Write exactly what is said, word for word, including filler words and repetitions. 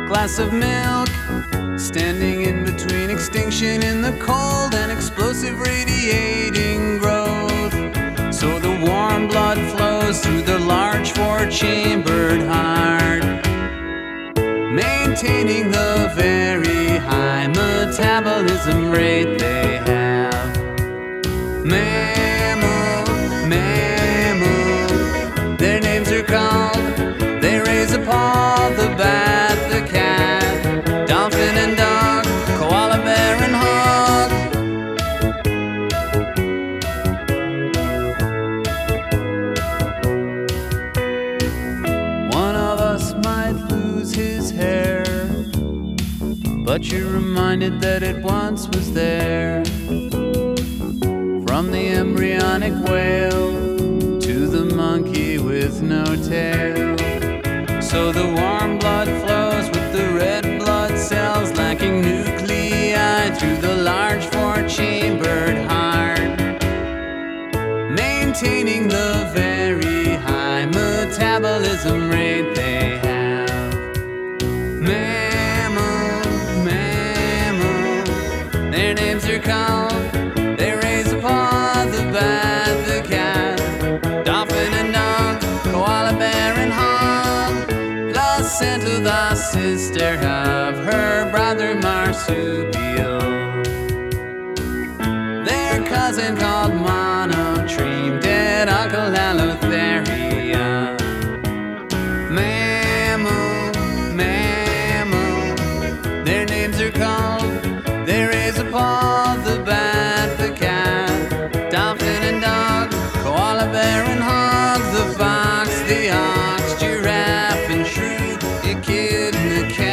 glass of milk, standing in between extinction in the cold and explosive radiating growth. So the warm blood flows through the large four-chambered heart, maintaining the very high metabolism rate they have. Mammal, mammal, their names are called. They raise a paw, the bat, the cat, dolphin and dog, koala bear and hog. One of us might lose his hair, but you're reminded that it once was there. From the embryonic whale to the monkey with no tail. So the warm blood flows with the red blood cells lacking nuclei through the large four-chambered heart, maintaining the very high metabolism rate they have. Mammal, mammal, their names are called. They raise a paw, the bat, the cat, dolphin and dog, koala bear and hog. Placenta, the sister of her brother marsupial. Their cousin called monotreme, dead uncle Halotheria. Mammal, mammal, their names are called. They raise a paw, the bat, the cat, dolphin and dog, koala bear and hog, the fox, the ox, giraffe and shrew, echid and the cat.